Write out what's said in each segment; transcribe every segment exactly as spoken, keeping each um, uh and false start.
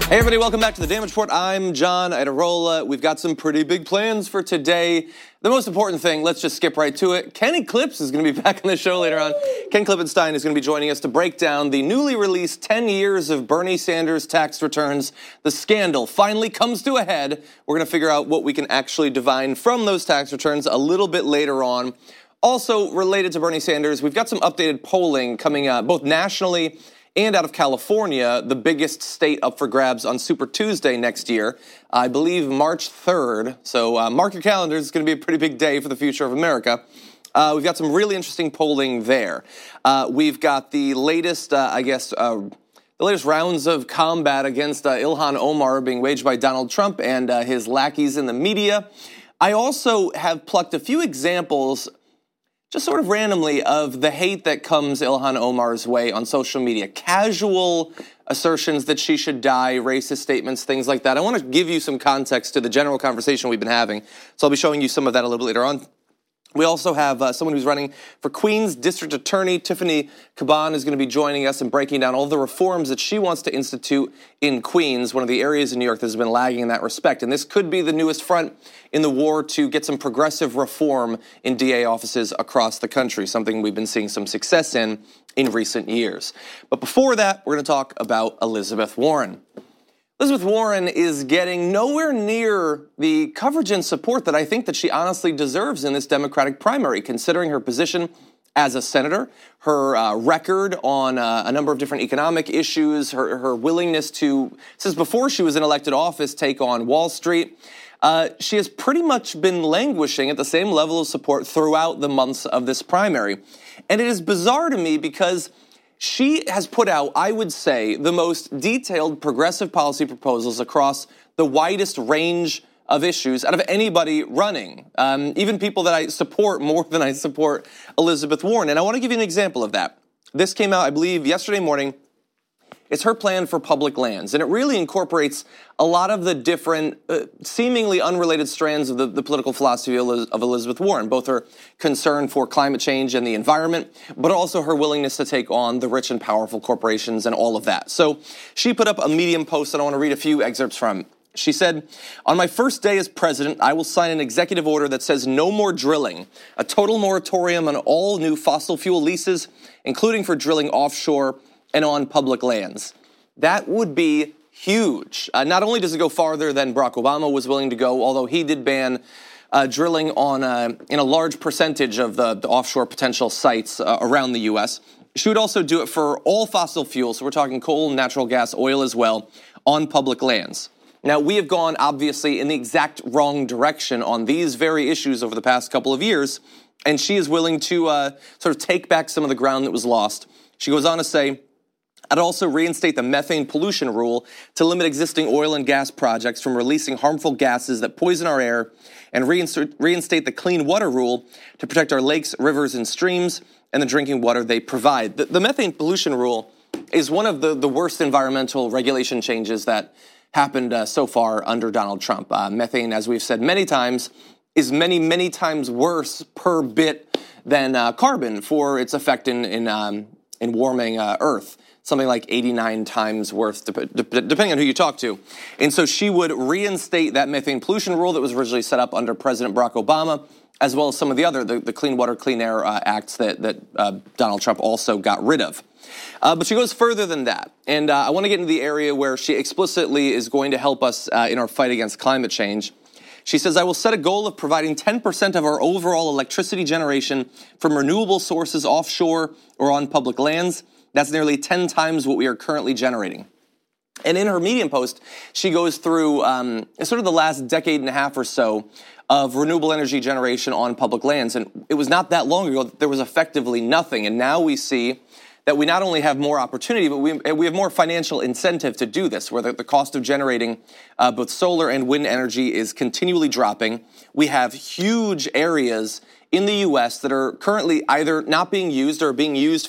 Hey everybody, welcome back to the Damage Report. I'm John Iadarola. We've got some pretty big plans for today. The most important thing, let's just skip right to it. Ken Eclipse is going to be back on the show later on. Ken Klippenstein is going to be joining us to break down the newly released ten years of Bernie Sanders tax returns. The scandal finally comes to a head. We're going to figure out what we can actually divine from those tax returns a little bit later on. Also related to Bernie Sanders, we've got some updated polling coming out both nationally and out of California, the biggest state up for grabs on Super Tuesday next year, I believe March third. So uh, mark your calendars. It's going to be a pretty big day for the future of America. Uh, we've got some really interesting polling there. Uh, we've got the latest, uh, I guess, uh, the latest rounds of combat against uh, Ilhan Omar being waged by Donald Trump and uh, his lackeys in the media. I also have plucked a few examples just sort of randomly, of the hate that comes Ilhan Omar's way on social media. Casual assertions that she should die, racist statements, things like that. I want to give you some context to the general conversation we've been having. So I'll be showing you some of that a little bit later on. We also have uh, someone who's running for Queens District Attorney. Tiffany Caban is going to be joining us and breaking down all the reforms that she wants to institute in Queens, one of the areas in New York that has been lagging in that respect. And this could be the newest front in the war to get some progressive reform in D A offices across the country, something we've been seeing some success in in recent years. But before that, we're going to talk about Elizabeth Warren. Elizabeth Warren is getting nowhere near the coverage and support that I think that she honestly deserves in this Democratic primary, considering her position as a senator, her uh, record on uh, a number of different economic issues, her, her willingness to, since before she was in elected office, take on Wall Street. Uh, she has pretty much been languishing at the same level of support throughout the months of this primary. And it is bizarre to me because she has put out, I would say, the most detailed progressive policy proposals across the widest range of issues out of anybody running, um, even people that I support more than I support Elizabeth Warren. And I want to give you an example of that. This came out, I believe, yesterday morning. It's her plan for public lands, and it really incorporates a lot of the different, uh, seemingly unrelated strands of the, the political philosophy of, of Elizabeth Warren, both her concern for climate change and the environment, but also her willingness to take on the rich and powerful corporations and all of that. So she put up a Medium post, and I want to read a few excerpts from. She said, "On my first day as president, I will sign an executive order that says no more drilling, a total moratorium on all new fossil fuel leases, including for drilling offshore and on public lands." That would be huge. Uh, not only does it go farther than Barack Obama was willing to go, although he did ban uh, drilling on uh, in a large percentage of the, the offshore potential sites uh, around the U S, she would also do it for all fossil fuels. So we're talking coal, natural gas, oil as well, on public lands. Now, we have gone, obviously, in the exact wrong direction on these very issues over the past couple of years, and she is willing to uh, sort of take back some of the ground that was lost. She goes on to say, "I'd also reinstate the methane pollution rule to limit existing oil and gas projects from releasing harmful gases that poison our air, and reinstate, reinstate the clean water rule to protect our lakes, rivers, and streams and the drinking water they provide." The, the methane pollution rule is one of the, the worst environmental regulation changes that happened uh, so far under Donald Trump. Uh, methane, as we've said many times, is many, many times worse per bit than uh, carbon for its effect in, in, um, in warming uh, Earth. Something like eighty-nine times worth, depending on who you talk to. And so she would reinstate that methane pollution rule that was originally set up under President Barack Obama, as well as some of the other, the, the Clean Water, Clean Air uh, Acts that, that uh, Donald Trump also got rid of. Uh, but she goes further than that. And uh, I want to get into the area where she explicitly is going to help us uh, in our fight against climate change. She says, "I will set a goal of providing ten percent of our overall electricity generation from renewable sources offshore or on public lands. That's nearly ten times what we are currently generating." And in her Medium post, she goes through um, sort of the last decade and a half or so of renewable energy generation on public lands. And it was not that long ago that there was effectively nothing. And now we see that we not only have more opportunity, but we, we have more financial incentive to do this, where the, the cost of generating uh, both solar and wind energy is continually dropping. We have huge areas in the U S that are currently either not being used or being used for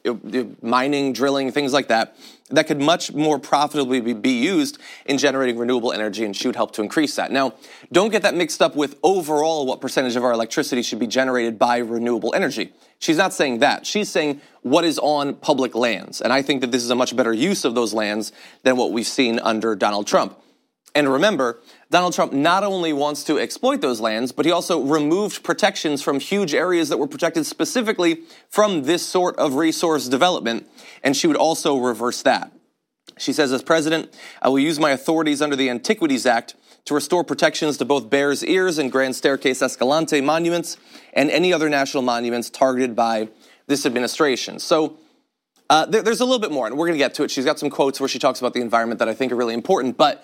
mining, drilling, things like that, that could much more profitably be used in generating renewable energy, and she would help to increase that. Now, don't get that mixed up with overall what percentage of our electricity should be generated by renewable energy. She's not saying that. She's saying what is on public lands. And I think that this is a much better use of those lands than what we've seen under Donald Trump. And remember, Donald Trump not only wants to exploit those lands, but he also removed protections from huge areas that were protected specifically from this sort of resource development, and she would also reverse that. She says, as president, I will use my authorities under the Antiquities Act to restore protections to both Bears Ears and Grand Staircase Escalante monuments and any other national monuments targeted by this administration. So uh, there, there's a little bit more, and we're going to get to it. She's got some quotes where she talks about the environment that I think are really important, but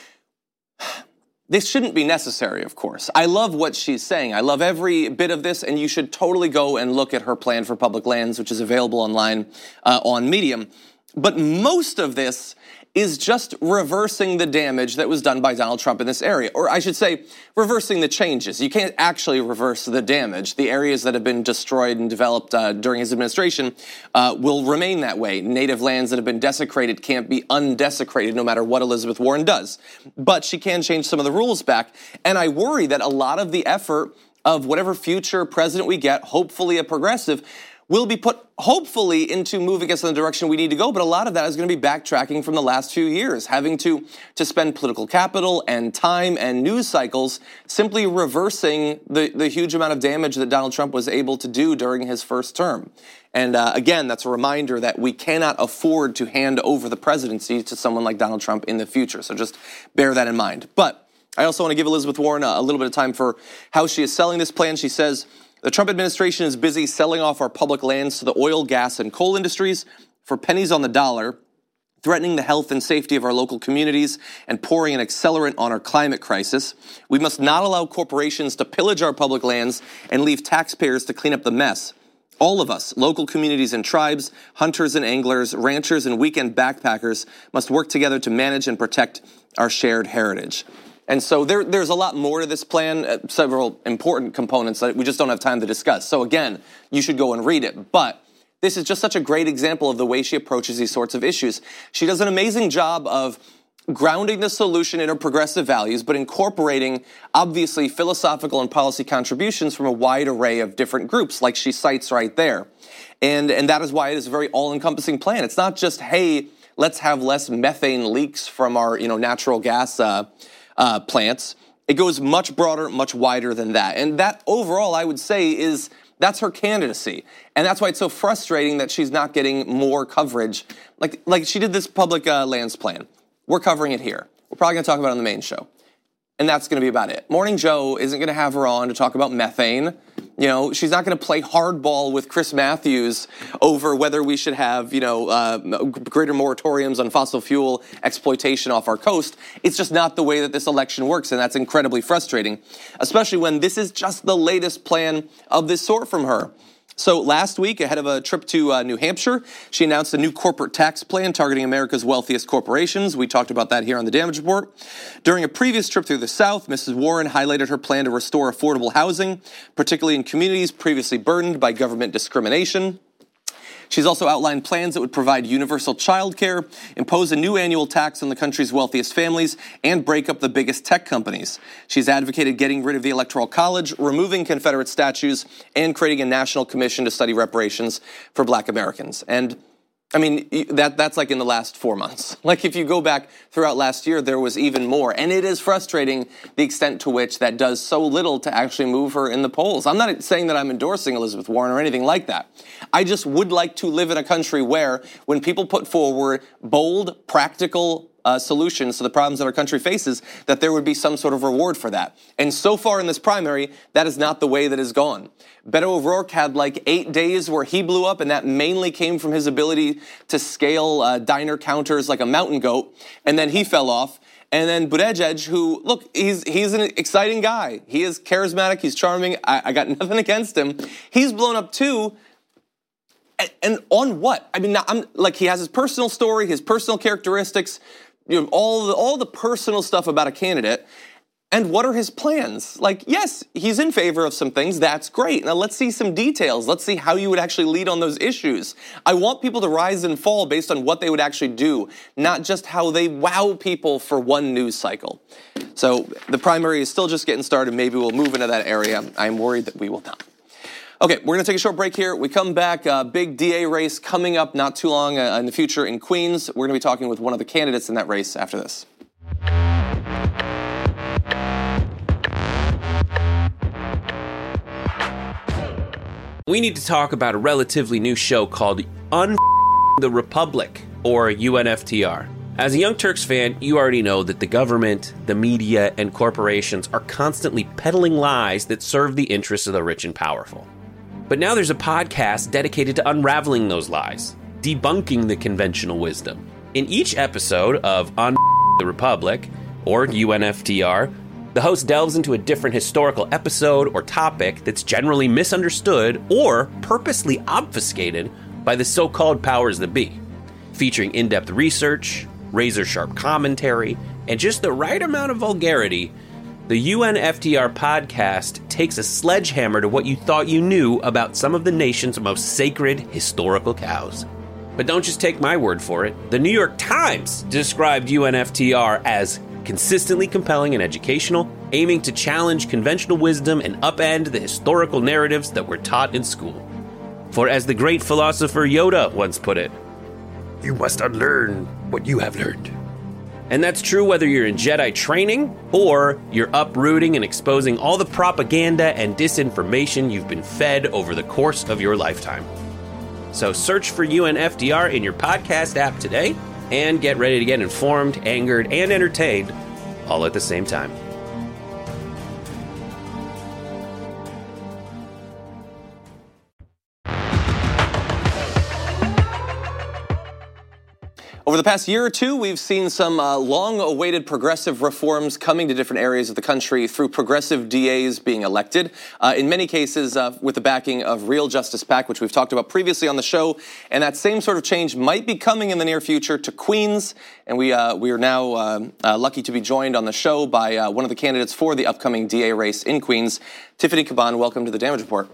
this shouldn't be necessary, of course. I love what she's saying. I love every bit of this, and you should totally go and look at her plan for public lands, which is available online uh, on Medium. But most of this is just reversing the damage that was done by Donald Trump in this area. Or I should say, reversing the changes. You can't actually reverse the damage. The areas that have been destroyed and developed uh, during his administration uh, will remain that way. Native lands that have been desecrated can't be undesecrated no matter what Elizabeth Warren does. But she can change some of the rules back. And I worry that a lot of the effort of whatever future president we get, hopefully a progressive, will be put, hopefully, into moving us in the direction we need to go, but a lot of that is going to be backtracking from the last few years, having to, to spend political capital and time and news cycles simply reversing the, the huge amount of damage that Donald Trump was able to do during his first term. And uh, again, that's a reminder that we cannot afford to hand over the presidency to someone like Donald Trump in the future, so just bear that in mind. But I also want to give Elizabeth Warren a, a little bit of time for how she is selling this plan. She says, the Trump administration is busy selling off our public lands to the oil, gas, and coal industries for pennies on the dollar, threatening the health and safety of our local communities and pouring an accelerant on our climate crisis. We must not allow corporations to pillage our public lands and leave taxpayers to clean up the mess. All of us, local communities and tribes, hunters and anglers, ranchers and weekend backpackers, must work together to manage and protect our shared heritage. And so there, there's a lot more to this plan, uh, several important components that we just don't have time to discuss. So again, you should go and read it. But this is just such a great example of the way she approaches these sorts of issues. She does an amazing job of grounding the solution in her progressive values, but incorporating, obviously, philosophical and policy contributions from a wide array of different groups, like she cites right there. And, and that is why it is a very all-encompassing plan. It's not just, hey, let's have less methane leaks from our, you know, natural gas uh Uh, plants. It goes much broader, much wider than that. And that overall, I would say, is that's her candidacy. And that's why it's so frustrating that she's not getting more coverage. Like, like she did this public uh, lands plan. We're covering it here. We're probably going to talk about it on the main show. And that's going to be about it. Morning Joe isn't going to have her on to talk about methane. You know, she's not going to play hardball with Chris Matthews over whether we should have, you know, uh, greater moratoriums on fossil fuel exploitation off our coast. It's just not the way that this election works, and that's incredibly frustrating, especially when this is just the latest plan of this sort from her. So last week, ahead of a trip to uh, New Hampshire, she announced a new corporate tax plan targeting America's wealthiest corporations. We talked about that here on the Damage Report. During a previous trip through the South, Missus Warren highlighted her plan to restore affordable housing, particularly in communities previously burdened by government discrimination. She's also outlined plans that would provide universal child care, impose a new annual tax on the country's wealthiest families, and break up the biggest tech companies. She's advocated getting rid of the Electoral College, removing Confederate statues, and creating a national commission to study reparations for Black Americans. And I mean, that that's like in the last four months. Like if you go back throughout last year, there was even more. And it is frustrating the extent to which that does so little to actually move her in the polls. I'm not saying that I'm endorsing Elizabeth Warren or anything like that. I just would like to live in a country where when people put forward bold, practical Uh, solutions to the problems that our country faces, that there would be some sort of reward for that. And so far in this primary, that is not the way that has gone. Beto O'Rourke had like eight days where he blew up, and that mainly came from his ability to scale uh, diner counters like a mountain goat, and then he fell off. And then Buttigieg, who, look, he's he's an exciting guy. He is charismatic, he's charming, I, I got nothing against him. He's blown up too. And on what? I mean, I'm like, he has his personal story, his personal characteristics, you know, all the, all the personal stuff about a candidate. And what are his plans? Like, yes, he's in favor of some things. That's great. Now let's see some details. Let's see how you would actually lead on those issues. I want people to rise and fall based on what they would actually do, not just how they wow people for one news cycle. So the primary is still just getting started. Maybe we'll move into that area. I'm worried that we will not. Okay, we're going to take a short break here. We come back, uh, big D A race coming up not too long uh, in the future in Queens. We're going to be talking with one of the candidates in that race after this. We need to talk about a relatively new show called Un the Republic, or U N F T R. As a Young Turks fan, you already know that the government, the media, and corporations are constantly peddling lies that serve the interests of the rich and powerful. But now there's a podcast dedicated to unraveling those lies, debunking the conventional wisdom. In each episode of Un the Republic, or U N F T R, the host delves into a different historical episode or topic that's generally misunderstood or purposely obfuscated by the so-called powers that be, featuring in-depth research, razor-sharp commentary, and just the right amount of vulgarity. The U N F T R podcast takes a sledgehammer to what you thought you knew about some of the nation's most sacred historical cows. But don't just take my word for it. The New York Times described U N F T R as consistently compelling and educational, aiming to challenge conventional wisdom and upend the historical narratives that were taught in school. For as the great philosopher Yoda once put it, you must unlearn what you have learned. And that's true whether you're in Jedi training or you're uprooting and exposing all the propaganda and disinformation you've been fed over the course of your lifetime. So search for U N F T R in your podcast app today and get ready to get informed, angered, and entertained all at the same time. Over the past year or two, we've seen some uh, long-awaited progressive reforms coming to different areas of the country through progressive D As being elected, uh, in many cases uh, with the backing of Real Justice PAC, which we've talked about previously on the show. And that same sort of change might be coming in the near future to Queens. And we uh, we are now uh, uh, lucky to be joined on the show by uh, one of the candidates for the upcoming D A race in Queens. Tiffany Caban, welcome to the Damage Report.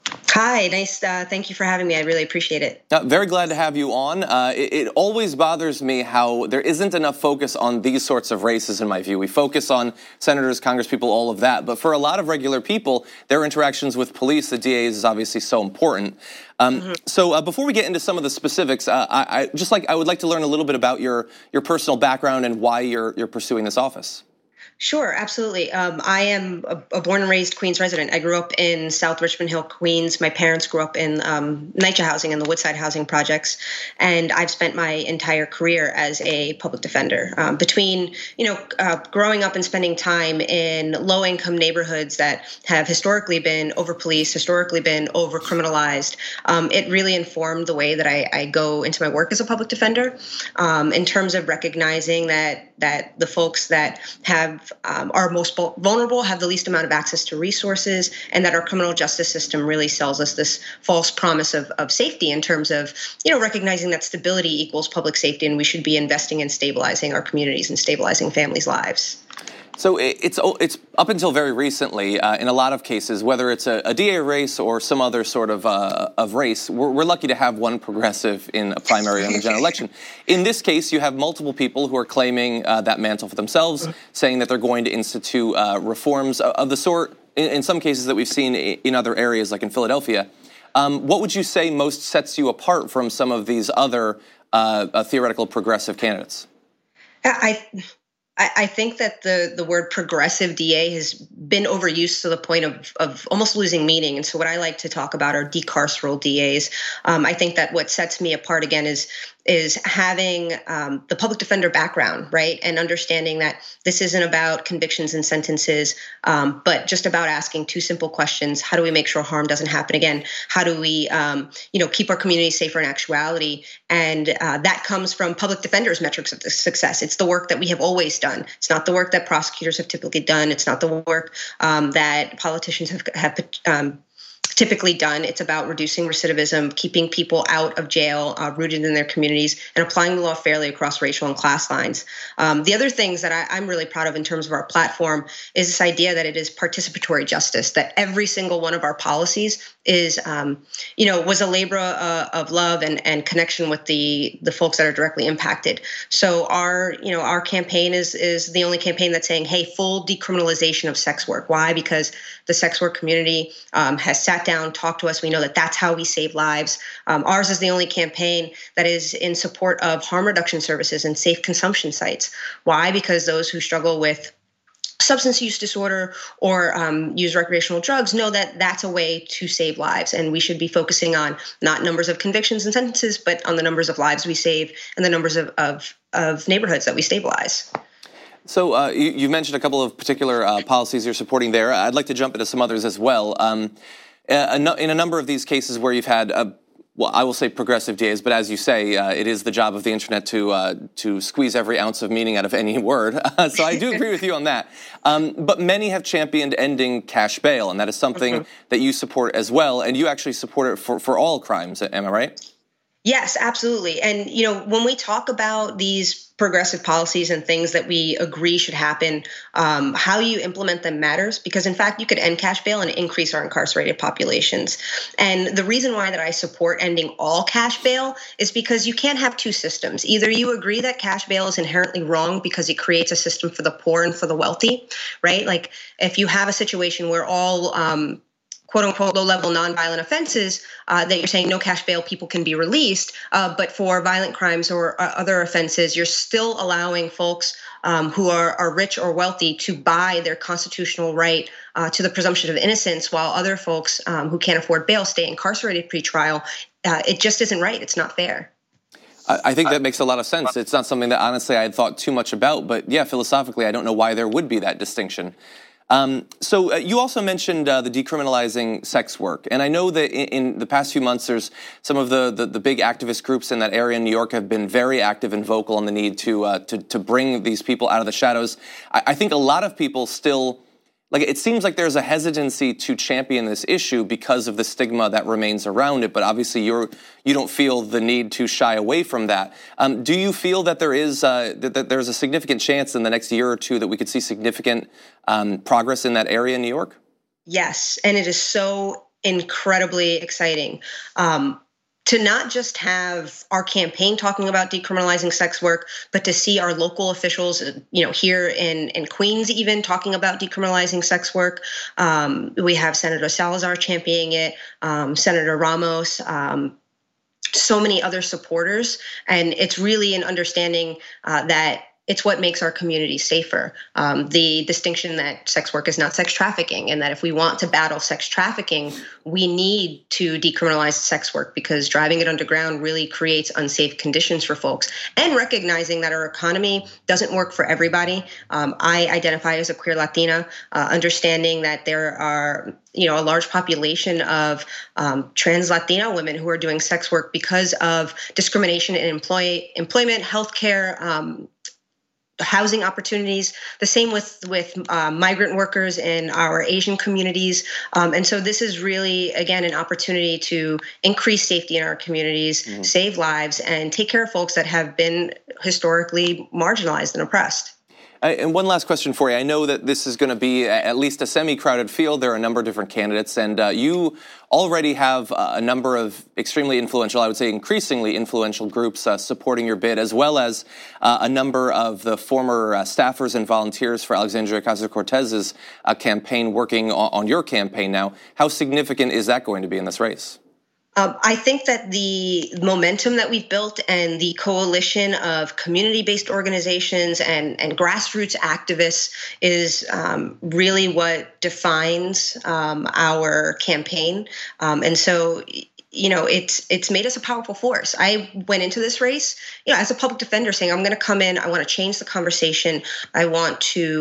Hi, nice. Uh, thank you for having me. I really appreciate it. Uh, very glad to have you on. Uh, it, it always bothers me how there isn't enough focus on these sorts of races, in my view. We focus on senators, congresspeople, all of that. But for a lot of regular people, their interactions with police, the D As, is obviously so important. Um, mm-hmm. So uh, before we get into some of the specifics, uh, I, I just like I would like to learn a little bit about your your personal background and why you're you're pursuing this office. Sure, absolutely. Um, I am a, a born and raised Queens resident. I grew up in South Richmond Hill, Queens. My parents grew up in um, NYCHA housing and the Woodside housing projects. And I've spent my entire career as a public defender. Um, between, you know, uh, growing up and spending time in low-income neighborhoods that have historically been over-policed, historically been over-criminalized, um, it really informed the way that I, I go into my work as a public defender, um, in terms of recognizing that that the folks that have Um, are most vulnerable, have the least amount of access to resources, and that our criminal justice system really sells us this false promise of, of safety in terms of, you know, recognizing that stability equals public safety, and we should be investing in stabilizing our communities and stabilizing families' lives. So it's it's up until very recently, uh, in a lot of cases, whether it's a, a D A race or some other sort of uh, of race, we're, we're lucky to have one progressive in a primary on the general election. In this case, you have multiple people who are claiming uh, that mantle for themselves, saying that they're going to institute uh, reforms of the sort, in, in some cases that we've seen in other areas, like in Philadelphia. Um, what would you say most sets you apart from some of these other uh, uh, theoretical progressive candidates? I. I think that the, the word progressive D A has been overused to the point of, of almost losing meaning. And so what I like to talk about are decarceral D As. Um, I think that what sets me apart, again, is is having um, the public defender background, right? And understanding that this isn't about convictions and sentences, um, but just about asking two simple questions. How do we make sure harm doesn't happen again? How do we, um, you know, keep our community safer in actuality? And uh, that comes from public defenders' metrics of success. It's the work that we have always done. It's not the work that prosecutors have typically done. It's not the work um, that politicians have, have um, typically done. It's about reducing recidivism, keeping people out of jail, uh, rooted in their communities, and applying the law fairly across racial and class lines. Um, the other things that I, I'm really proud of in terms of our platform is this idea that it is participatory justice, that every single one of our policies is, um, you know, was a labor uh, of love and, and connection with the the folks that are directly impacted. So our, you know, our campaign is is the only campaign that's saying, hey, full decriminalization of sex work. Why? Because the sex work community um, has sat down, talked to us. We know that that's how we save lives. Um, ours is the only campaign that is in support of harm reduction services and safe consumption sites. Why? Because those who struggle with substance use disorder or um, use recreational drugs know that that's a way to save lives. And we should be focusing on not numbers of convictions and sentences, but on the numbers of lives we save and the numbers of, of, of neighborhoods that we stabilize. So uh, you, you mentioned a couple of particular uh, policies you're supporting there. I'd like to jump into some others as well. Um, in a number of these cases where you've had, uh, well, I will say progressive D As, but as you say, uh, it is the job of the internet to uh, to squeeze every ounce of meaning out of any word. So I do agree with you on that. Um, but many have championed ending cash bail, and that is something mm-hmm. that you support as well. And you actually support it for, for all crimes. Am I right? Yes, absolutely. And, you know, when we talk about these progressive policies and things that we agree should happen, um, how you implement them matters, because in fact, you could end cash bail and increase our incarcerated populations. And the reason why that I support ending all cash bail is because you can't have two systems. Either you agree that cash bail is inherently wrong because it creates a system for the poor and for the wealthy, right? Like if you have a situation where all um, quote unquote low-level nonviolent offenses uh, that you're saying no cash bail, people can be released. Uh, but for violent crimes or uh, other offenses, you're still allowing folks um, who are, are rich or wealthy to buy their constitutional right uh, to the presumption of innocence, while other folks um, who can't afford bail stay incarcerated pre-trial. Uh, it just isn't right. It's not fair. I think that makes a lot of sense. It's not something that honestly I had thought too much about, but yeah, philosophically, I don't know why there would be that distinction. Um, so uh, you also mentioned uh, the decriminalizing sex work, and I know that in, in the past few months, there's some of the, the the big activist groups in that area in New York have been very active and vocal on the need to uh, to to bring these people out of the shadows. I, I think a lot of people still. Like, it seems like there's a hesitancy to champion this issue because of the stigma that remains around it. But obviously, you're you don't feel the need to shy away from that. Um, do you feel that there is uh, that, that there's a significant chance in the next year or two that we could see significant um, progress in that area in New York? Yes, and it is so incredibly exciting. Um, To not just have our campaign talking about decriminalizing sex work, but to see our local officials, you know, here in, in Queens even talking about decriminalizing sex work. Um, we have Senator Salazar championing it, um, Senator Ramos, um, so many other supporters. And it's really an understanding uh, that it's what makes our community safer. Um, the distinction that sex work is not sex trafficking, and that if we want to battle sex trafficking, we need to decriminalize sex work because driving it underground really creates unsafe conditions for folks. And recognizing that our economy doesn't work for everybody. Um, I identify as a queer Latina, uh, understanding that there are you know, a large population of um, trans Latina women who are doing sex work because of discrimination in employ- employment, healthcare, um, housing opportunities, the same with with uh, migrant workers in our Asian communities. Um, and so this is really, again, an opportunity to increase safety in our communities, mm-hmm. save lives, and take care of folks that have been historically marginalized and oppressed. And one last question for you. I know that this is going to be at least a semi-crowded field. There are a number of different candidates, and uh, you already have a number of extremely influential, I would say increasingly influential groups uh, supporting your bid, as well as uh, a number of the former uh, staffers and volunteers for Alexandria Ocasio-Cortez's uh, campaign working on, on your campaign now. How significant is that going to be in this race? Um, I think that the momentum that we've built and the coalition of community-based organizations and, and grassroots activists is um, really what defines um, our campaign. Um, and so, you know, it's it's made us a powerful force. I went into this race, you know, as a public defender saying, I'm going to come in, I want to change the conversation. I want to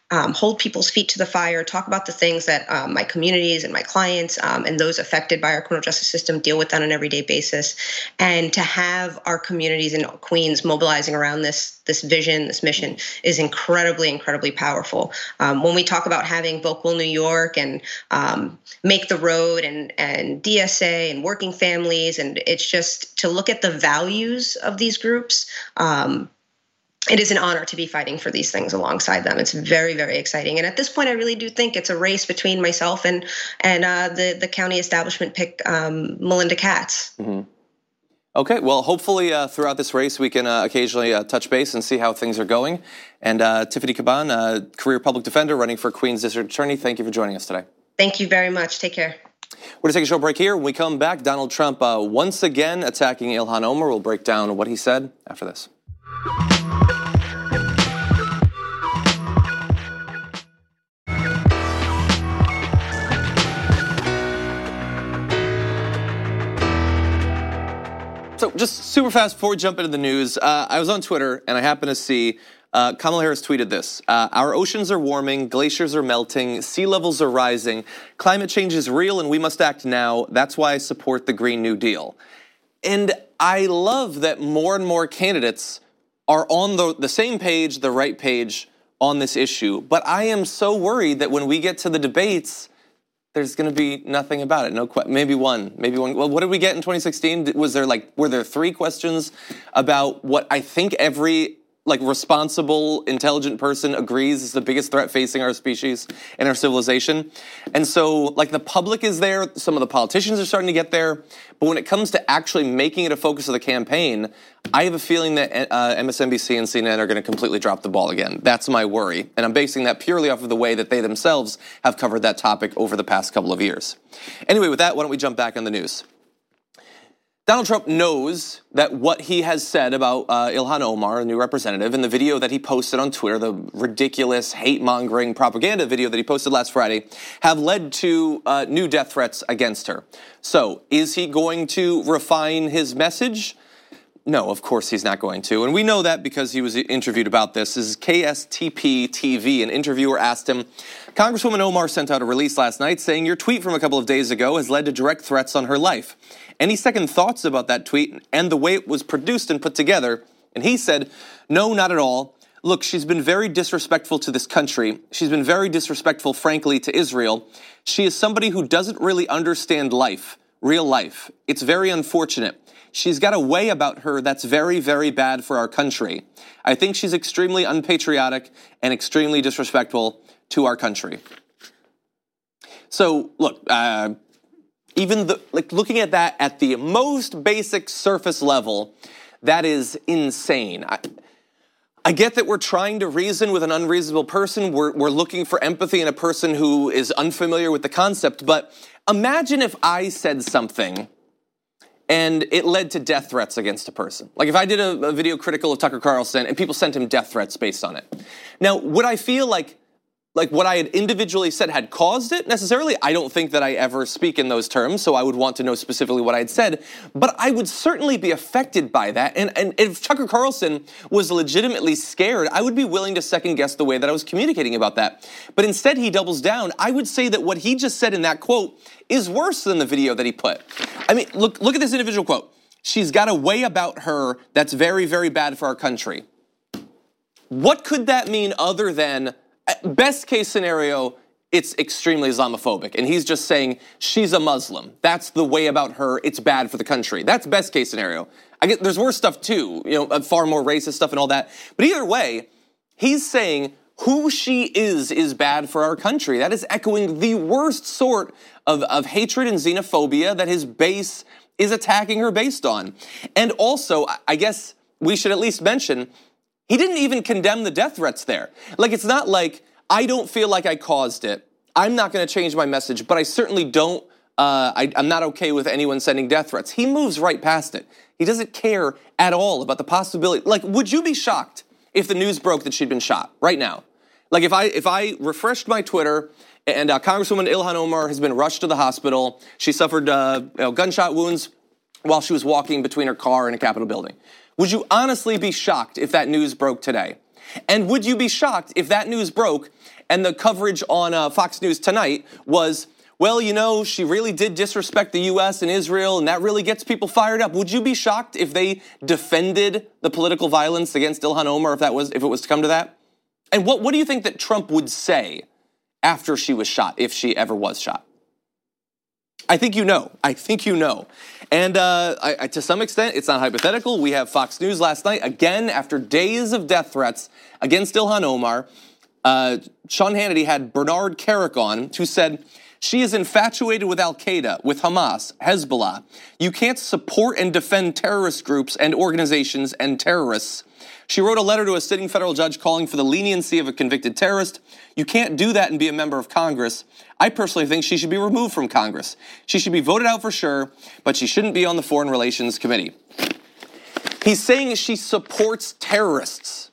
um, hold people's feet to the fire, talk about the things that um, my communities and my clients um, and those affected by our criminal justice system deal with on an everyday basis, and to have our communities in Queens mobilizing around this this vision, this mission is incredibly, incredibly powerful. Um, when we talk about having Vocal New York and um, Make the Road and and D S A and Working Families, and it's just to look at the values of these groups. Um, It is an honor to be fighting for these things alongside them. It's very, very exciting. And at this point, I really do think it's a race between myself and and uh, the, the county establishment pick, um, Melinda Katz. Mm-hmm. Okay, well, hopefully uh, throughout this race, we can uh, occasionally uh, touch base and see how things are going. And uh, Tiffany Caban, uh, career public defender running for Queens District Attorney, thank you for joining us today. Thank you very much. Take care. We're going to take a short break here. When we come back, Donald Trump uh, once again attacking Ilhan Omar. We'll break down what he said after this. So just super fast before we jump into the news, uh, I was on Twitter and I happened to see uh, Kamala Harris tweeted this. Uh, Our oceans are warming, glaciers are melting, sea levels are rising, climate change is real and we must act now. That's why I support the Green New Deal. And I love that more and more candidates are on the, the same page, the right page on this issue. But I am so worried that when we get to the debates, there's going to be nothing about it. No, que- maybe one, maybe one. Well, what did we get in twenty sixteen? Was there like, were there three questions about what I think every like responsible, intelligent person agrees is the biggest threat facing our species and our civilization? And so, like, the public is there. Some of the politicians are starting to get there. But when it comes to actually making it a focus of the campaign, I have a feeling that uh, M S N B C and C N N are going to completely drop the ball again. That's my worry. And I'm basing that purely off of the way that they themselves have covered that topic over the past couple of years. Anyway, with that, why don't we jump back on the news? Donald Trump knows that what he has said about uh, Ilhan Omar, a new representative, in the video that he posted on Twitter, the ridiculous hate-mongering propaganda video that he posted last Friday, have led to uh, new death threats against her. So, is he going to refine his message? No, of course he's not going to. And we know that because he was interviewed about this. This is K S T P T V. An interviewer asked him, Congresswoman Omar sent out a release last night saying your tweet from a couple of days ago has led to direct threats on her life. Any second thoughts about that tweet and the way it was produced and put together? And he said, no, not at all. Look, she's been very disrespectful to this country. She's been very disrespectful, frankly, to Israel. She is somebody who doesn't really understand life, real life. It's very unfortunate. She's got a way about her that's very, very bad for our country. I think she's extremely unpatriotic and extremely disrespectful to our country. So, look, uh, even the, like looking at that at the most basic surface level, that is insane. I, I get that we're trying to reason with an unreasonable person. We're, we're looking for empathy in a person who is unfamiliar with the concept. But imagine if I said something and it led to death threats against a person. Like if I did a, a video critical of Tucker Carlson and people sent him death threats based on it. Now, would I feel like like what I had individually said had caused it necessarily? I don't think that I ever speak in those terms, so I would want to know specifically what I had said. But I would certainly be affected by that. And, and if Tucker Carlson was legitimately scared, I would be willing to second guess the way that I was communicating about that. But instead, he doubles down. I would say that what he just said in that quote is worse than the video that he put. I mean, look, look at this individual quote. She's got a way about her that's very, very bad for our country. What could that mean other than, best case scenario, it's extremely Islamophobic. And he's just saying she's a Muslim. That's the way about her. It's bad for the country. That's best case scenario. I get there's worse stuff too, you know, far more racist stuff and all that. But either way, he's saying who she is is bad for our country. That is echoing the worst sort of, of hatred and xenophobia that his base is attacking her based on. And also, I guess we should at least mention, he didn't even condemn the death threats there. Like, it's not like, I don't feel like I caused it. I'm not going to change my message, but I certainly don't, uh, I, I'm not okay with anyone sending death threats. He moves right past it. He doesn't care at all about the possibility. Like, would you be shocked if the news broke that she'd been shot right now? Like, if I if I refreshed my Twitter and uh, Congresswoman Ilhan Omar has been rushed to the hospital, she suffered uh, you know, gunshot wounds while she was walking between her car and a Capitol building. Would you honestly be shocked if that news broke today? And would you be shocked if that news broke and the coverage on uh, Fox News tonight was, well, you know, she really did disrespect the U S and Israel, and that really gets people fired up. Would you be shocked if they defended the political violence against Ilhan Omar if that was if it was to come to that? And what, what do you think that Trump would say after she was shot, if she ever was shot? I think you know. I think you know. And uh, I, I, to some extent, it's not hypothetical. We have Fox News last night, again, after days of death threats against Ilhan Omar. Uh, Sean Hannity had Bernard Kerik on, who said, she is infatuated with Al-Qaeda, with Hamas, Hezbollah. You can't support and defend terrorist groups and organizations and terrorists. She wrote a letter to a sitting federal judge calling for the leniency of a convicted terrorist. You can't do that and be a member of Congress. I personally think she should be removed from Congress. She should be voted out for sure, but she shouldn't be on the Foreign Relations Committee. He's saying she supports terrorists.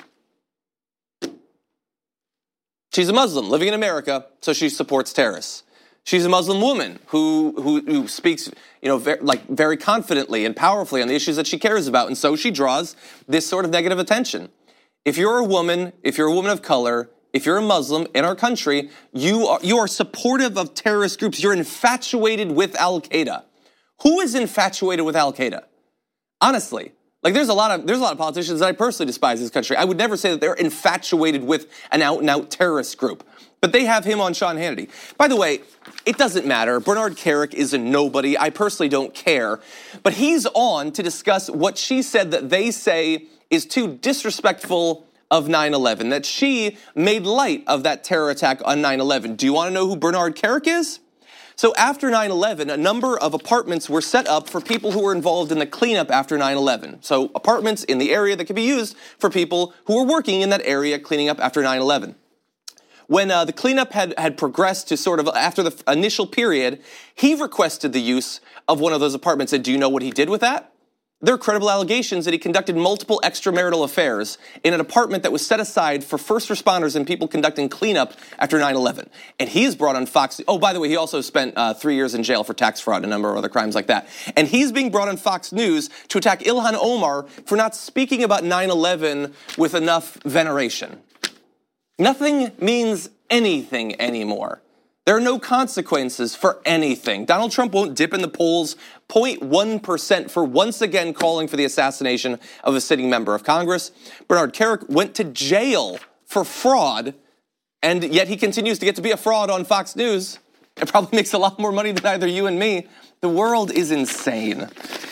She's a Muslim living in America, so she supports terrorists. She's a Muslim woman who who, who speaks, you know, very, like very confidently and powerfully on the issues that she cares about, and so she draws this sort of negative attention. If you're a woman, if you're a woman of color, if you're a Muslim in our country, you are you are supportive of terrorist groups. You're infatuated with Al-Qaeda. Who is infatuated with Al-Qaeda? Honestly, like there's a lot of there's a lot of politicians that I personally despise in this country. I would never say that they're infatuated with an out-and-out terrorist group. But they have him on Sean Hannity. By the way, it doesn't matter. Bernard Kerik is a nobody. I personally don't care. But he's on to discuss what she said that they say is too disrespectful of nine eleven, that she made light of that terror attack on nine eleven. Do you want to know who Bernard Kerik is? So after nine eleven, a number of apartments were set up for people who were involved in the cleanup after nine eleven. So apartments in the area that could be used for people who were working in that area cleaning up after nine eleven. When uh, the cleanup had, had progressed to sort of after the initial period, he requested the use of one of those apartments. And do you know what he did with that? There are credible allegations that he conducted multiple extramarital affairs in an apartment that was set aside for first responders and people conducting cleanup after nine eleven. And he is brought on Fox. Oh, by the way, he also spent uh, three years in jail for tax fraud and a number of other crimes like that. And he's being brought on Fox News to attack Ilhan Omar for not speaking about nine eleven with enough veneration. Nothing means anything anymore. There are no consequences for anything. Donald Trump won't dip in the polls zero point one percent for once again calling for the assassination of a sitting member of Congress. Bernard Kerik went to jail for fraud, and yet he continues to get to be a fraud on Fox News. It probably makes a lot more money than either you and me. The world is insane.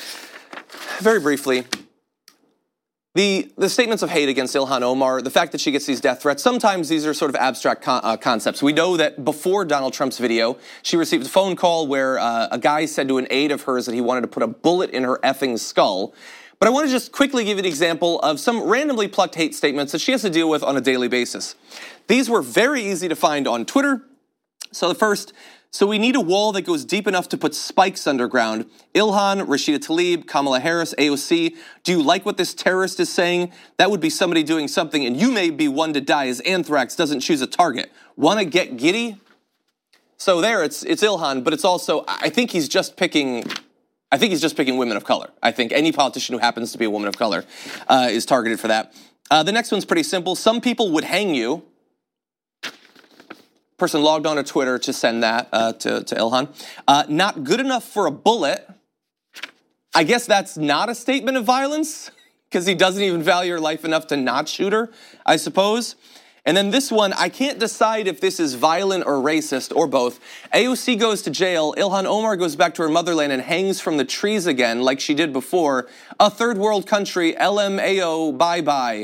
Very briefly, The, the statements of hate against Ilhan Omar, the fact that she gets these death threats, sometimes these are sort of abstract con- uh, concepts. We know that before Donald Trump's video, she received a phone call where uh, a guy said to an aide of hers that he wanted to put a bullet in her effing skull. But I want to just quickly give you an example of some randomly plucked hate statements that she has to deal with on a daily basis. These were very easy to find on Twitter. So the first... So we need a wall that goes deep enough to put spikes underground. Ilhan, Rashida Tlaib, Kamala Harris, A O C. Do you like what this terrorist is saying? That would be somebody doing something, and you may be one to die as anthrax doesn't choose a target. Want to get giddy? So there, it's it's Ilhan, but it's also, I think he's just picking, I think he's just picking women of color. I think any politician who happens to be a woman of color uh, is targeted for that. Uh, the next one's pretty simple. Some people would hang you. Person logged on to Twitter to send that uh, to, to Ilhan. Uh, not good enough for a bullet. I guess that's not a statement of violence because he doesn't even value her life enough to not shoot her, I suppose. And then this one, I can't decide if this is violent or racist or both. A O C goes to jail. Ilhan Omar goes back to her motherland and hangs from the trees again like she did before. A third world country, L M A O, bye-bye.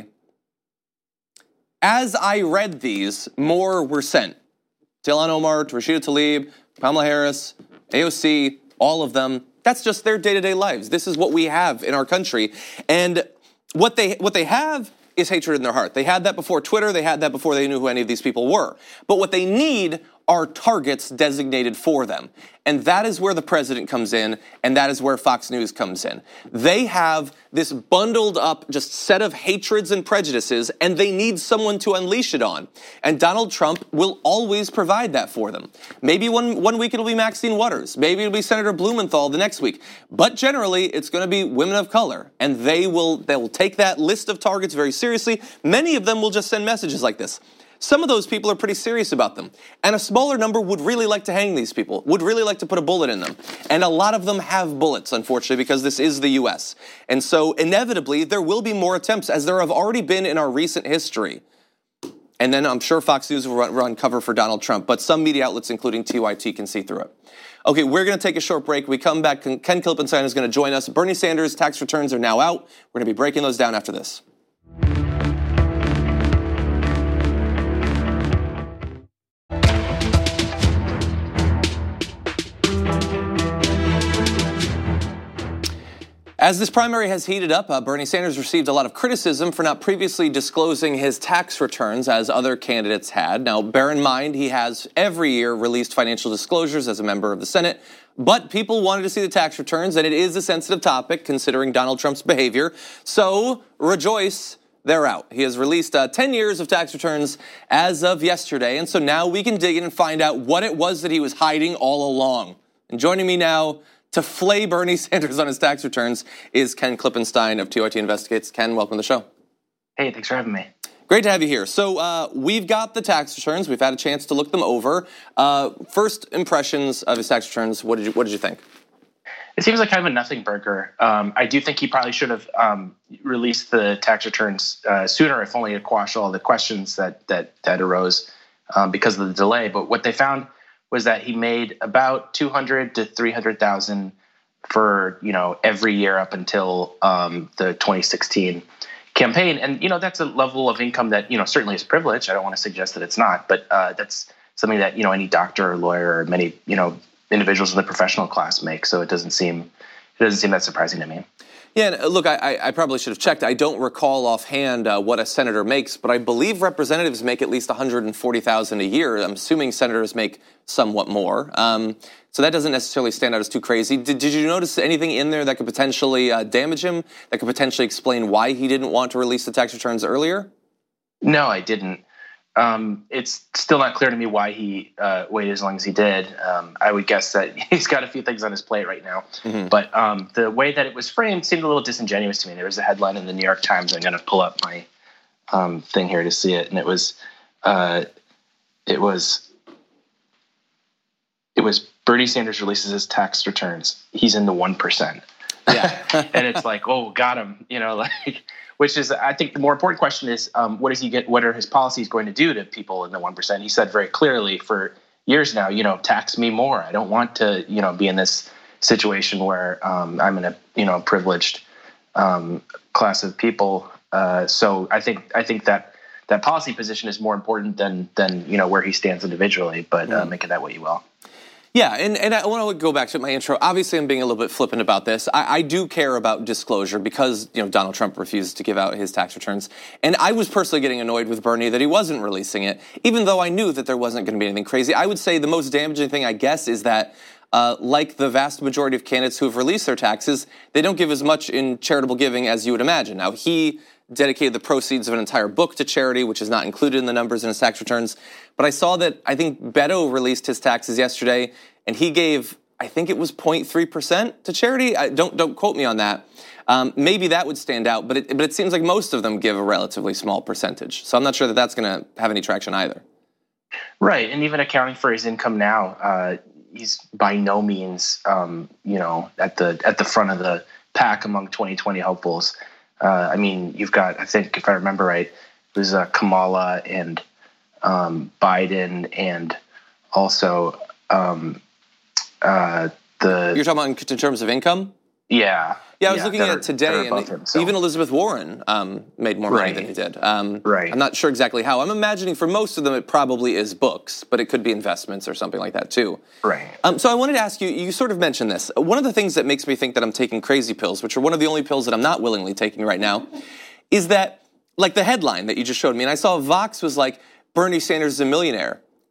As I read these, more were sent. To Ilhan Omar, to Rashida Tlaib, Kamala Harris, A O C, all of them. That's just their day-to-day lives. This is what we have in our country. And what they what they have is hatred in their heart. They had that before Twitter. They had that before they knew who any of these people were. But what they need are targets designated for them. And that is where the president comes in, and that is where Fox News comes in. They have this bundled up just set of hatreds and prejudices, and they need someone to unleash it on. And Donald Trump will always provide that for them. Maybe one, one week it'll be Maxine Waters. Maybe it'll be Senator Blumenthal the next week. But generally, it's going to be women of color. And they will, they will take that list of targets very seriously. Many of them will just send messages like this. Some of those people are pretty serious about them. And a smaller number would really like to hang these people, would really like to put a bullet in them. And a lot of them have bullets, unfortunately, because this is the U S. And so inevitably, there will be more attempts, as there have already been in our recent history. And then I'm sure Fox News will run, run cover for Donald Trump, but some media outlets, including T Y T, can see through it. Okay, we're going to take a short break. We come back. Ken Klippenstein is going to join us. Bernie Sanders' tax returns are now out. We're going to be breaking those down after this. As this primary has heated up, uh, Bernie Sanders received a lot of criticism for not previously disclosing his tax returns as other candidates had. Now, bear in mind, he has every year released financial disclosures as a member of the Senate, but people wanted to see the tax returns, and it is a sensitive topic considering Donald Trump's behavior. So, rejoice, they're out. He has released uh, ten years of tax returns as of yesterday, and so now we can dig in and find out what it was that he was hiding all along. And joining me now to flay Bernie Sanders on his tax returns is Ken Klippenstein of T Y T Investigates. Ken, welcome to the show. Hey, thanks for having me. Great to have you here. So uh, we've got the tax returns. We've had a chance to look them over. Uh, first impressions of his tax returns, what did you, what did you think? It seems like kind of a nothing burger. Um, I do think he probably should have um, released the tax returns uh, sooner, if only to quash all the questions that that, that arose um, because of the delay. But what they found was that he made about two hundred to three hundred thousand for, you know, every year up until um, the twenty sixteen campaign. And, you know, that's a level of income that, you know, certainly is privileged. I don't want to suggest that it's not, but uh, that's something that, you know, any doctor or lawyer or many, you know, individuals in the professional class make. So it doesn't seem, it doesn't seem that surprising to me. Yeah, and look, I, I probably should have checked. I don't recall offhand uh, what a senator makes, but I believe representatives make at least one hundred forty thousand dollars a year. I'm assuming senators make somewhat more. Um, so that doesn't necessarily stand out as too crazy. Did, did you notice anything in there that could potentially uh, damage him, that could potentially explain why he didn't want to release the tax returns earlier? No, I didn't. Um, it's still not clear to me why he uh, waited as long as he did. Um, I would guess that he's got a few things on his plate right now. Mm-hmm. But um, the way that it was framed seemed a little disingenuous to me. There was a headline in the New York Times. I'm going to pull up my um, thing here to see it, and it was, uh, it was, it was Bernie Sanders releases his tax returns. He's in the one percent. Yeah, and it's like, oh, got him. You know, like. Which is, I think, the more important question is, um, what does he get? What are his policies going to do to people in the one percent? He said very clearly for years now, you know, tax me more. I don't want to, you know, be in this situation where um, I'm in a, you know, privileged um, class of people. Uh, so I think I think that that policy position is more important than than you know where he stands individually. But uh, make it that way you will. Yeah, and, and I want to go back to my intro. Obviously, I'm being a little bit flippant about this. I, I do care about disclosure because, you know, Donald Trump refused to give out his tax returns. And I was personally getting annoyed with Bernie that he wasn't releasing it, even though I knew that there wasn't going to be anything crazy. I would say the most damaging thing, I guess, is that, uh, like the vast majority of candidates who have released their taxes, they don't give as much in charitable giving as you would imagine. Now, he dedicated the proceeds of an entire book to charity, which is not included in the numbers in his tax returns. But I saw that, I think Beto released his taxes yesterday, and he gave, I think it was zero point three percent to charity. I, don't don't quote me on that. Um, maybe that would stand out, but it, but it seems like most of them give a relatively small percentage. So I'm not sure that that's going to have any traction either. Right, and even accounting for his income now, uh, he's by no means, um, you know, at the at the front of the pack among twenty twenty hopefuls. Uh, I mean, you've got, I think, if I remember right, it was uh, Kamala and um, Biden, and also um, uh, the. You're talking about in terms of income? Yeah. Yeah, I was yeah, looking at it today, and him, so. even Elizabeth Warren um, made more money right. than he did. Um, right. I'm not sure exactly how. I'm imagining for most of them it probably is books, but it could be investments or something like that too. Right. Um, so I wanted to ask you, you sort of mentioned this. One of the things that makes me think that I'm taking crazy pills, which are one of the only pills that I'm not willingly taking right now, is that, like the headline that you just showed me, and I saw Vox was like, Bernie Sanders is a millionaire.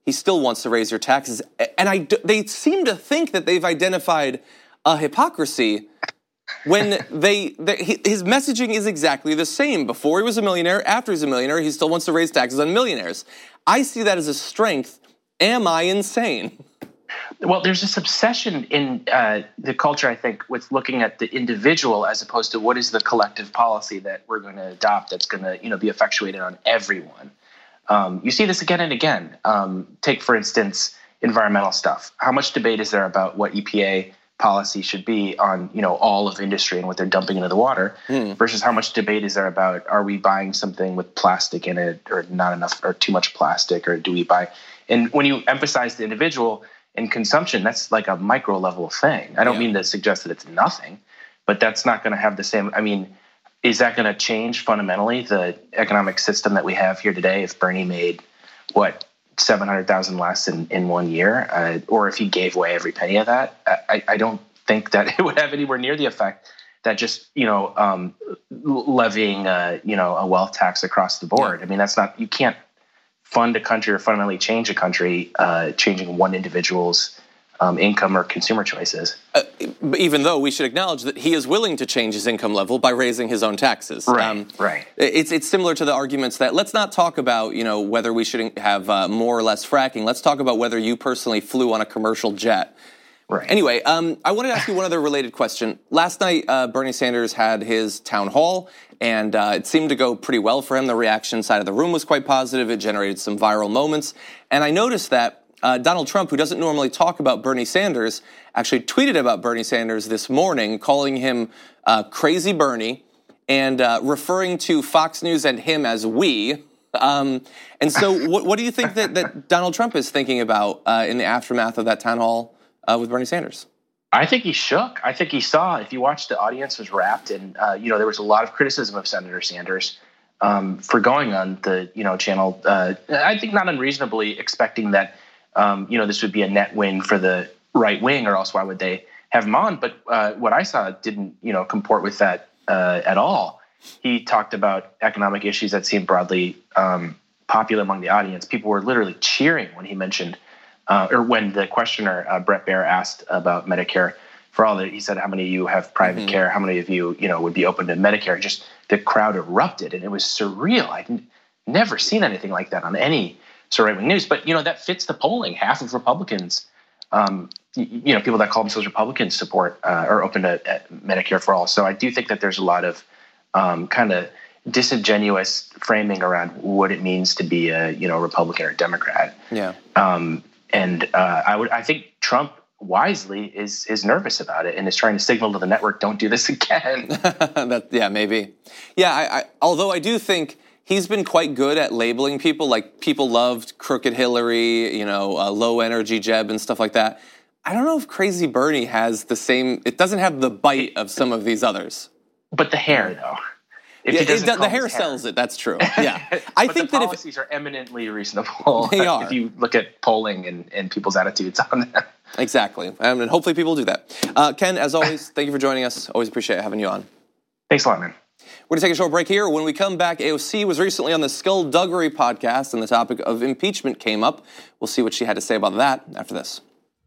he still wants to raise your taxes. And I, they seem to think that they've identified a hypocrisy when they, they, his messaging is exactly the same. Before he was a millionaire, after he's a millionaire, he still wants to raise taxes on millionaires. I see that as a strength. Am I insane? Well, there's this obsession in uh, the culture, I think, with looking at the individual as opposed to what is the collective policy that we're going to adopt that's going to, you know, be effectuated on everyone. Um, you see this again and again. Um, take, for instance, environmental stuff. How much debate is there about what E P A policy should be on, you know, all of industry and what they're dumping into the water mm. versus how much debate is there about, are we buying something with plastic in it or not enough or too much plastic, or do we buy? And when you emphasize the individual in consumption, that's like a micro level thing. I don't yeah. mean to suggest that it's nothing, but that's not going to have the same. I mean, is that going to change fundamentally the economic system that we have here today if Bernie made, what, seven hundred thousand less in, in one year, uh, or if he gave away every penny of that? I, I don't think that it would have anywhere near the effect that just, you know, um, levying, uh, you know, a wealth tax across the board. Yeah. I mean, that's not, you can't fund a country or fundamentally change a country, uh, changing one individual's um, income or consumer choices. Uh, even though we should acknowledge that he is willing to change his income level by raising his own taxes. Right, um, right. It's it's similar to the arguments that let's not talk about, you know, whether we should have uh, more or less fracking. Let's talk about whether you personally flew on a commercial jet. Right. Anyway, um, I wanted to ask you one other related question. Last night, uh, Bernie Sanders had his town hall, and uh, it seemed to go pretty well for him. The reaction side of the room was quite positive. It generated some viral moments. And I noticed that uh, Donald Trump, who doesn't normally talk about Bernie Sanders, actually tweeted about Bernie Sanders this morning, calling him uh, Crazy Bernie and uh, referring to Fox News and him as we. Um, and so what, what do you think that, that Donald Trump is thinking about uh, in the aftermath of that town hall Uh, with Bernie Sanders? I think he shook. I think he saw, if you watched, the audience was wrapped, and uh, you know, there was a lot of criticism of Senator Sanders um, for going on the, you know, channel. Uh, I think not unreasonably expecting that, um, you know, this would be a net win for the right wing, or else why would they have him on? But uh, what I saw didn't, you know, comport with that uh, at all. He talked about economic issues that seemed broadly um, popular among the audience. People were literally cheering when he mentioned. Uh, or when the questioner, uh, Bret Baier, asked about Medicare for all, that he said, how many of you have private mm-hmm. care? How many of you, you know, would be open to Medicare? Just the crowd erupted, and it was surreal. I'd n- never seen anything like that on any sort of right-wing news. But, you know, that fits the polling. Half of Republicans, um, y- you know, people that call themselves Republicans support uh, are open to uh, Medicare for all. So I do think that there's a lot of um, kind of disingenuous framing around what it means to be a, you know, Republican or Democrat. Yeah. Um, And uh, I would, I think Trump wisely is is nervous about it and is trying to signal to the network, "Don't do this again." that, yeah, maybe. Yeah, I, I, although I do think he's been quite good at labeling people. Like, people loved Crooked Hillary, you know, uh, Low Energy Jeb and stuff like that. I don't know if Crazy Bernie has the same. It doesn't have the bite of some of these others. But the hair, though. If yeah, it, the hair sells it. That's true. Yeah, I think the that policies if, are eminently reasonable. They are. If you look at polling and, and people's attitudes on them. Exactly, um, and hopefully people do that. Uh, Ken, as always, thank you for joining us. Always appreciate having you on. Thanks a lot, man. We're gonna take a short break here. When we come back, A O C was recently on the Skullduggery podcast, and the topic of impeachment came up. We'll see what she had to say about that after this.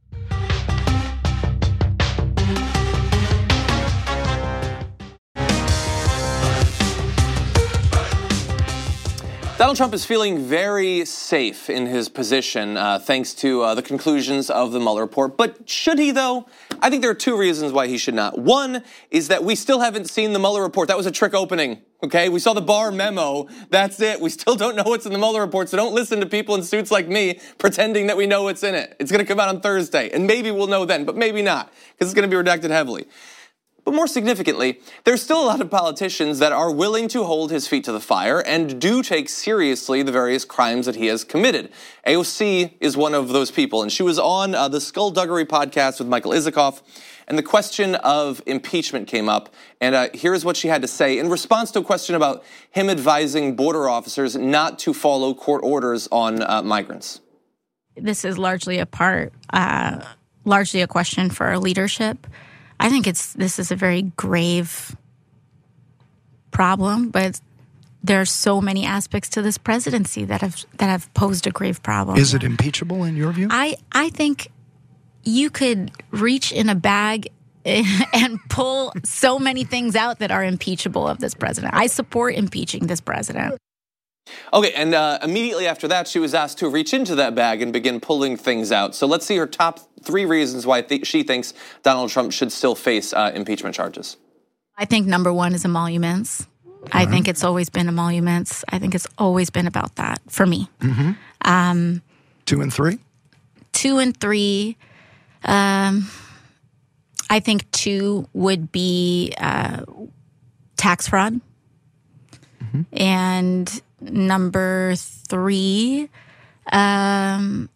Donald Trump is feeling very safe in his position uh, thanks to uh, the conclusions of the Mueller report. But should he, though? I think there are two reasons why he should not. One is that we still haven't seen the Mueller report. That was a trick opening, okay? We saw the Barr memo. That's it. We still don't know what's in the Mueller report, so don't listen to people in suits like me pretending that we know what's in it. It's going to come out on Thursday, and maybe we'll know then, but maybe not, because it's going to be redacted heavily. But more significantly, there's still a lot of politicians that are willing to hold his feet to the fire and do take seriously the various crimes that he has committed. A O C is one of those people, and she was on uh, the Skullduggery podcast with Michael Isikoff, and the question of impeachment came up, and uh, here's what she had to say in response to a question about him advising border officers not to follow court orders on uh, migrants. This is largely a part, uh, largely a question for our leadership. I think it's this is a very grave problem, but there are so many aspects to this presidency that have that have posed a grave problem. Is it impeachable in your view? I, I think you could reach in a bag and pull so many things out that are impeachable of this president. I support impeaching this president. Okay, and uh, immediately after that, she was asked to reach into that bag and begin pulling things out. So let's see her top three reasons why th- she thinks Donald Trump should still face uh, impeachment charges. I think number one is emoluments. I mm-hmm. think it's always been emoluments. I think it's always been about that for me. Mm-hmm. Um, two and three? Two and three. Um, I think two would be uh, tax fraud. Mm-hmm. And number three, um,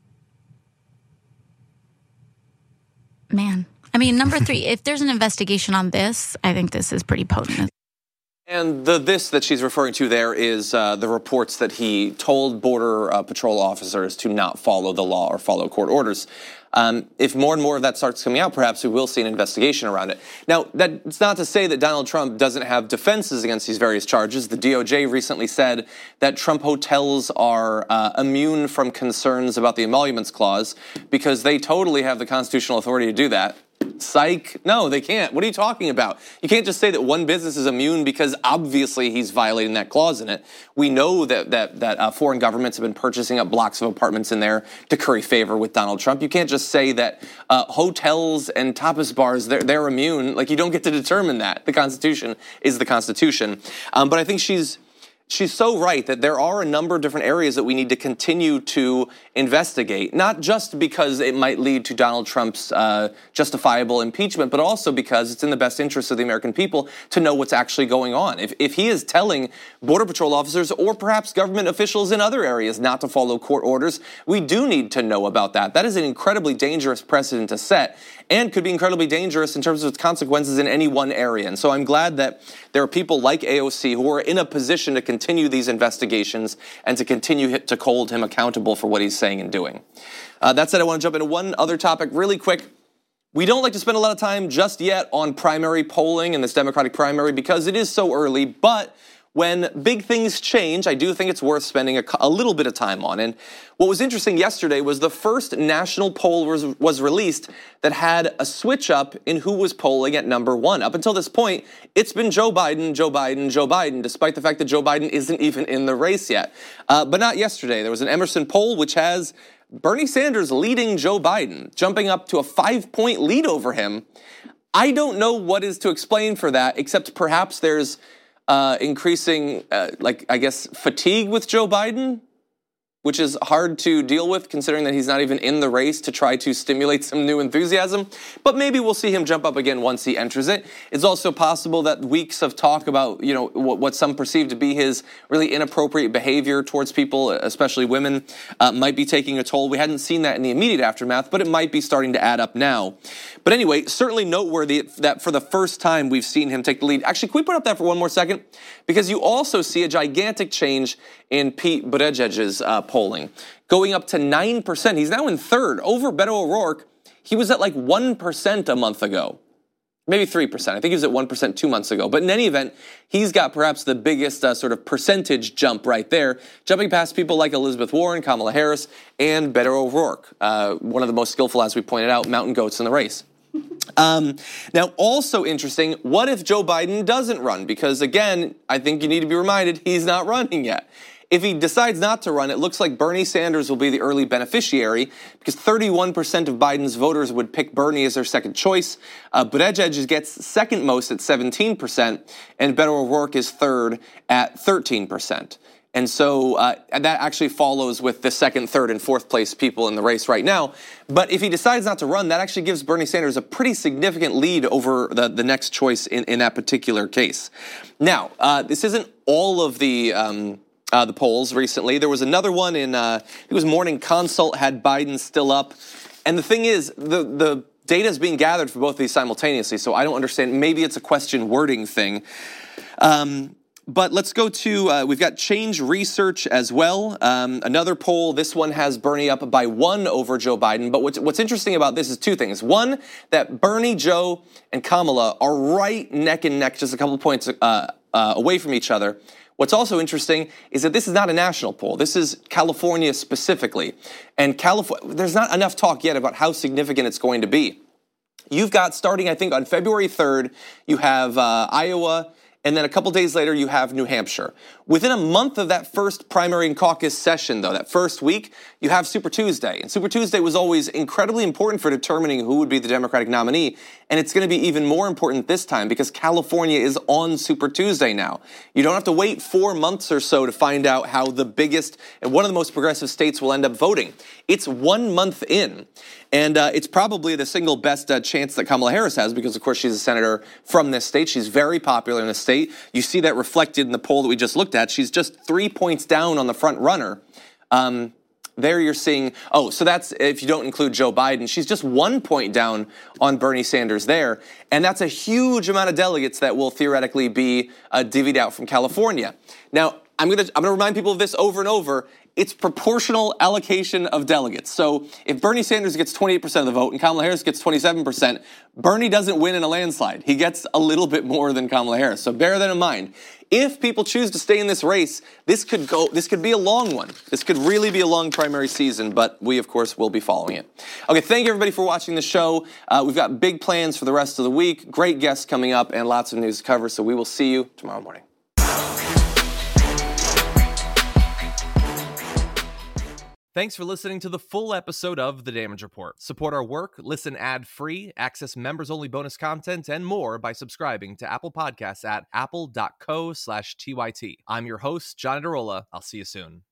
man. I mean, number three, if there's an investigation on this, I think this is pretty potent. And the this that she's referring to there is uh, the reports that he told Border uh, Patrol officers to not follow the law or follow court orders. Um, if more and more of that starts coming out, perhaps we will see an investigation around it. Now, that's not to say that Donald Trump doesn't have defenses against these various charges. The D O J recently said that Trump hotels are uh, immune from concerns about the emoluments clause because they totally have the constitutional authority to do that. Psych. No, they can't. What are you talking about? You can't just say that one business is immune because obviously he's violating that clause in it. We know that that that uh, foreign governments have been purchasing up blocks of apartments in there to curry favor with Donald Trump. You can't just say that uh, hotels and tapas bars, they're, they're immune. Like, you don't get to determine that. The Constitution is the Constitution. Um, but I think she's She's so right that there are a number of different areas that we need to continue to investigate, not just because it might lead to Donald Trump's uh, justifiable impeachment, but also because it's in the best interest of the American people to know what's actually going on. If, if he is telling Border Patrol officers or perhaps government officials in other areas not to follow court orders, we do need to know about that. That is an incredibly dangerous precedent to set and could be incredibly dangerous in terms of its consequences in any one area. And so I'm glad that there are people like A O C who are in a position to continue these investigations and to continue to hold him accountable for what he's saying and doing. Uh, that said, I want to jump into one other topic really quick. We don't like to spend a lot of time just yet on primary polling and this Democratic primary because it is so early, but when big things change, I do think it's worth spending a, a little bit of time on. And what was interesting yesterday was the first national poll was, was released that had a switch up in who was polling at number one. Up until this point, it's been Joe Biden, Joe Biden, Joe Biden, despite the fact that Joe Biden isn't even in the race yet. Uh, but not yesterday. There was an Emerson poll which has Bernie Sanders leading Joe Biden, jumping up to a five-point lead over him. I don't know what is to explain for that, except perhaps there's Uh, increasing, uh, like, I guess, fatigue with Joe Biden, which is hard to deal with considering that he's not even in the race to try to stimulate some new enthusiasm. But maybe we'll see him jump up again once he enters it. It's also possible that weeks of talk about, you know, what, what some perceive to be his really inappropriate behavior towards people, especially women, uh, might be taking a toll. We hadn't seen that in the immediate aftermath, but it might be starting to add up now. But anyway, certainly noteworthy that for the first time we've seen him take the lead. Actually, can we put up that for one more second? Because you also see a gigantic change in Pete Buttigieg's uh, polling, going up to nine percent. He's now in third over Beto O'Rourke. He was at like one percent a month ago, maybe three percent. I think he was at one percent two months ago. But in any event, he's got perhaps the biggest uh, sort of percentage jump right there, jumping past people like Elizabeth Warren, Kamala Harris, and Beto O'Rourke, uh, one of the most skillful, as we pointed out, mountain goats in the race. Um, now, also interesting, what if Joe Biden doesn't run? Because again, I think you need to be reminded he's not running yet. If he decides not to run, it looks like Bernie Sanders will be the early beneficiary because thirty-one percent of Biden's voters would pick Bernie as their second choice. Uh, Buttigieg gets second most at seventeen percent, and Beto O'Rourke is third at thirteen percent. And so uh, that actually follows with the second, third, and fourth place people in the race right now. But if he decides not to run, that actually gives Bernie Sanders a pretty significant lead over the, the next choice in, in that particular case. Now, uh, this isn't all of the um, uh, the polls recently. There was another one in, uh, it was Morning Consult had Biden still up. And the thing is, the the data is being gathered for both of these simultaneously, so I don't understand. Maybe it's a question wording thing. Um But let's go to, uh, we've got Change Research as well. Um, another poll, this one has Bernie up by one over Joe Biden. But what's, what's interesting about this is two things. One, that Bernie, Joe, and Kamala are right neck and neck, just a couple points uh, uh, away from each other What's also interesting is that this is not a national poll. This is California specifically. And California, there's not enough talk yet about how significant it's going to be. You've got, starting, I think, on February third, you have uh, Iowa, and then a couple days later, you have New Hampshire. Within a month of that first primary and caucus session, though, that first week, you have Super Tuesday. And Super Tuesday was always incredibly important for determining who would be the Democratic nominee. And it's going to be even more important this time because California is on Super Tuesday now. You don't have to wait four months or so to find out how the biggest and one of the most progressive states will end up voting. It's one month in. And uh, it's probably the single best uh, chance that Kamala Harris has because, of course, she's a senator from this state. She's very popular in the state. You see that reflected in the poll that we just looked at. She's just three points down on the front runner. Um, there you're seeing, oh, so that's if you don't include Joe Biden. She's just one point down on Bernie Sanders there. And that's a huge amount of delegates that will theoretically be uh, divvied out from California. Now, I'm going to I'm going to remind people of this over and over. It's proportional allocation of delegates. So if Bernie Sanders gets twenty-eight percent of the vote and Kamala Harris gets twenty-seven percent, Bernie doesn't win in a landslide. He gets a little bit more than Kamala Harris. So bear that in mind. If people choose to stay in this race, this could go. This could be a long one. This could really be a long primary season, but we, of course, will be following it. Okay, thank you, everybody, for watching the show. Uh, we've got big plans for the rest of the week, great guests coming up, and lots of news to cover, so we will see you tomorrow morning. Thanks for listening to the full episode of The Damage Report. Support our work, listen ad-free, access members-only bonus content, and more by subscribing to Apple Podcasts at apple.co slash TYT. I'm your host, John Adarola. I'll see you soon.